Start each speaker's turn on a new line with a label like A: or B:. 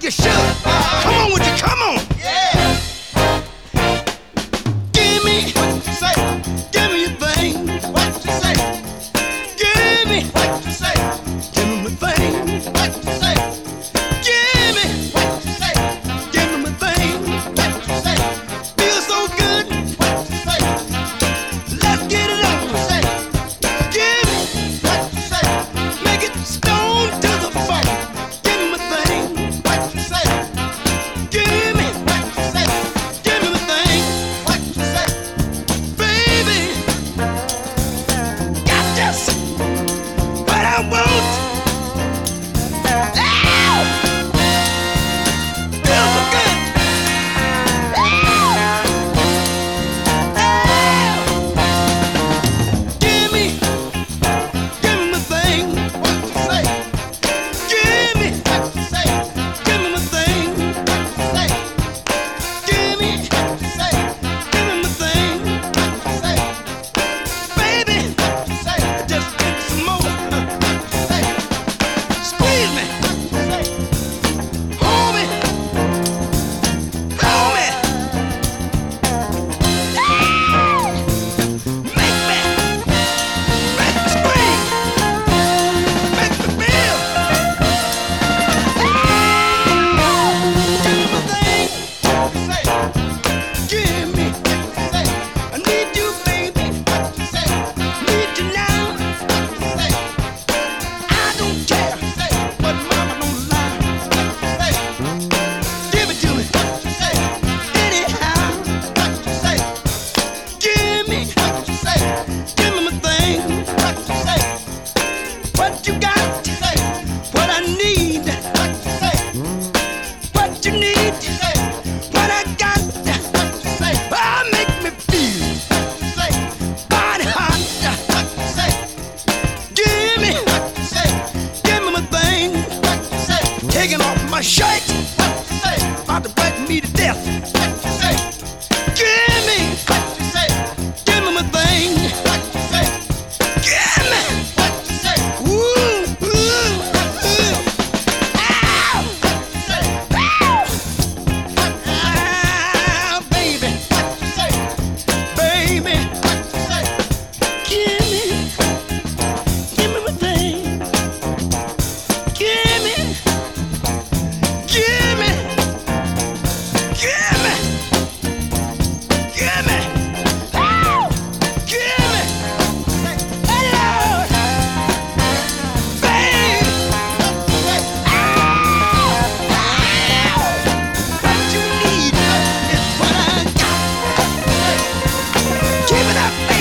A: you should. Come on with you, come on.
B: Yeah.
A: Give me
B: What you say?
A: give me your thing.
B: What you say?
A: Give me
B: What you say?
A: give me my thing.
B: What you say?
A: Give me
B: What you say?
A: give me my thing.
B: What you say?
A: Feels so good.
B: What you say?
A: Let's get it on.
B: Say
A: Give me
B: what you say?
A: make it stone to the funk. Give me my thing.
B: What you say?
A: Give me
B: What you say?
A: give me my thing.
B: What you say?
A: Baby, got this, but I won't. Ow! Feels so good. Ow! Give me my thing.
B: What you say?
A: Give me
B: What you say?
A: my thing.
B: What you say?
A: Give me
B: What you say?
A: my thing.
B: What you say?
A: Baby,
B: What you say?
A: just give me some more.
B: Say
A: Squeeze me,
B: what you say?
A: hold me, hold me. Make me scream, make me feel. Give me my thing,
B: What you say?
A: give me.
B: Say
A: I need you, baby.
B: what you say?
A: Need you now.
B: What you say?
A: I don't care,
B: Say
A: but mama don't lie.
B: say
A: Give it to me
B: what you say?
A: anyhow.
B: What you say?
A: Give me
B: What you say?
A: my thing.
B: What you say?
A: What you got?
B: Say
A: What I need.
B: what you say?
A: What you need.
B: Say
A: What I got.
B: what you say?
A: Make me feel
B: Say
A: body hot.
B: what you say?
A: Give me
B: What you say?
A: my thing.
B: What you say?
A: Taking off my shirt.
B: What you say?
A: About to break me to death.
B: What you say?
A: Give me
B: What you say?
A: my thing.
B: What you say?
A: Give me.
B: What you say?
A: Ooh, ooh, ooh. Ow.
B: What you say?
A: Ow, baby,
B: What you say?
A: baby.
B: What you say?
A: Give me my thing. Give me, give me, give me, give me, oh, give me, hello, babe, what you need is what I got. Give it up,